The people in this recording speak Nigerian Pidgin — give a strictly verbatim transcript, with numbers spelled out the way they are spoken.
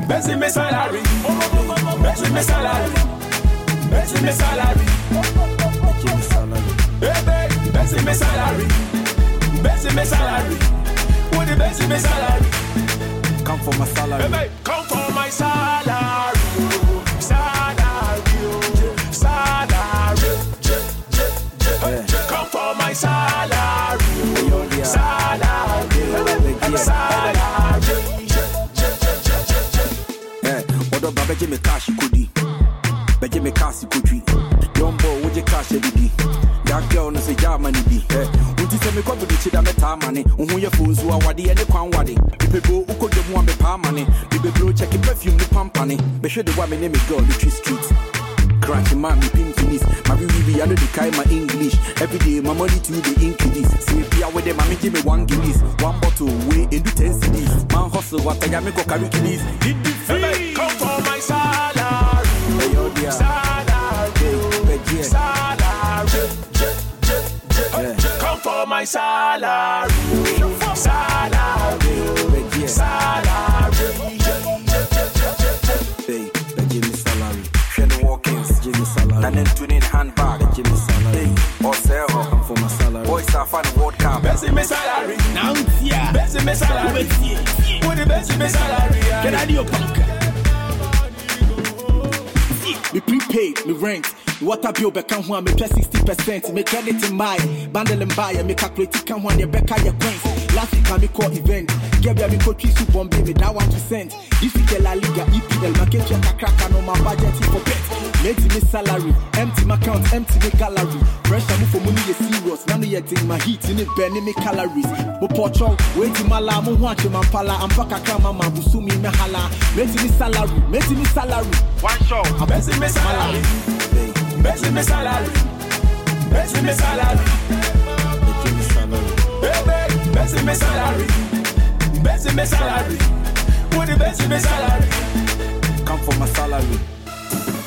Baisse mes salary. Baisse mes salary. Baisse mes salary. Baby, baisse mes salary. Baisse mes salary. What the baisse mes salary? Come for my salary. Baby, come for my salary. Salary. Salary. Come for my salary. Salary. Salary. Eh, odo baba je me cash kudi. Beje me cash kudi. Yombo woje cash didi. That girl no say ja money bi. Eh, unti se me kwa bi chida meta money. Unhu ye funzu awade ene kwan wade. People uko demu am pa money. The bro check perfume ni pampani. Be hwe de wa me name girl the tree street. Cracking man, me pin finis. My baby, I know the kind my English. Every day, my money to the increase. See, Pia with them, I give me one guineas. One bottle, way in the ten C Ds. Man hustle, what I am, go carry keys. Did the fee? Come for my salary. Hey, yo, dear. Salary. Salary. Come for my salary. Salary. Salary. Hey, give me salary. Walkins, give me salary. And then tune in handbag, give me salary. Hey, or sell, come for my salary. Boys are fan world cup. Best me salary. Now, yeah. Best me salary. What the best me salary? Can I do your punk? Me prepaid, me rent. Water bill become one, me pay sixty percent. Me credit in my bundle and buy, me calculate it come one, they back your coins. Last week, I me call event. Give me call three soup on me that one percent. This week, La Liga, E P L, market check a crack, no my budget for pet. Empty me salary, empty my account, empty me gallery. Pressure move for money is serious. Now you take my heat in it, burning me calories. Mo pocho, waiting my la, mo watch my pala, I'm back a camera, my busumi me hala. Empty me salary, empty me salary. One shot, I'm empty me salary. Empty me salary. Empty me salary. Give me salary. Baby, empty me salary. Empty me salary. What the empty me salary? Come for my salary.